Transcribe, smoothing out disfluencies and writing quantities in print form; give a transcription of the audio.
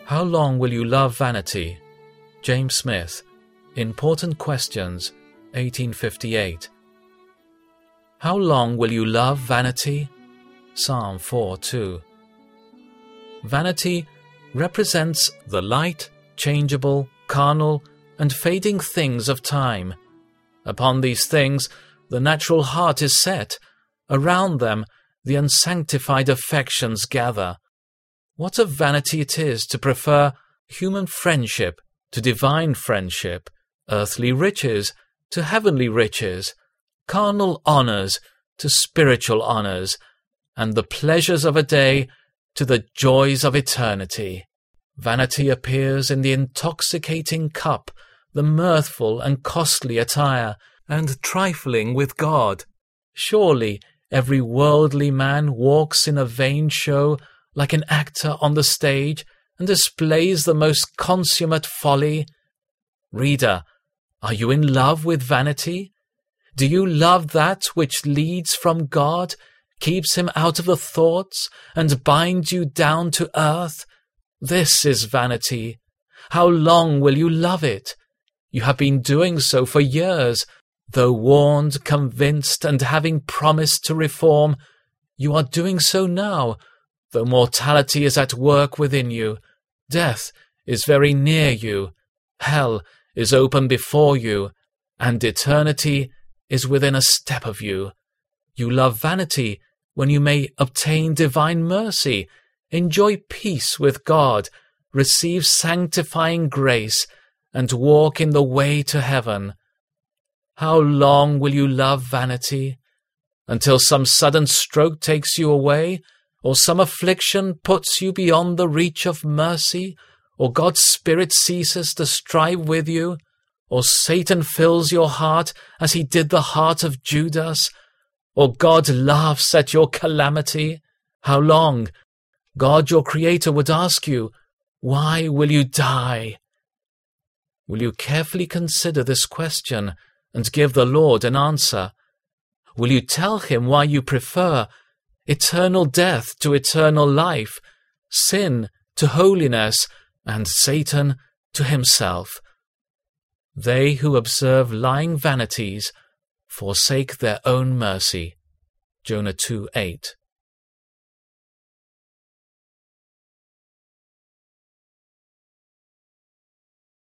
How long will you love vanity? James Smith, Important Questions, 1858. How long will you love vanity? Psalm 4:2. Vanity represents the light, changeable, carnal, and fading things of time. Upon these things the natural heart is set. Around them the unsanctified affections gather. What a vanity it is to prefer human friendship to divine friendship, earthly riches to heavenly riches, carnal honors to spiritual honors, and the pleasures of a day to the joys of eternity. Vanity appears in the intoxicating cup, the mirthful and costly attire, and trifling with God. Surely every worldly man walks in a vain show like an actor on the stage, and displays the most consummate folly. Reader, are you in love with vanity? Do you love that which leads from God, keeps him out of the thoughts, and binds you down to earth? This is vanity. How long will you love it? You have been doing so for years. Though warned, convinced, and having promised to reform, you are doing so now, though mortality is at work within you. Death is very near you. Hell is open before you, and eternity is within a step of you. You love vanity when you may obtain divine mercy, enjoy peace with God, receive sanctifying grace, and walk in the way to heaven. How long will you love vanity? Until some sudden stroke takes you away, or some affliction puts you beyond the reach of mercy, or God's Spirit ceases to strive with you, or Satan fills your heart as he did the heart of Judas, or God laughs at your calamity? How long? God your Creator would ask you, why will you die? Will you carefully consider this question and give the Lord an answer? Will you tell him why you prefer eternal death to eternal life, sin to holiness, and Satan to himself? They who observe lying vanities forsake their own mercy. Jonah 2:8.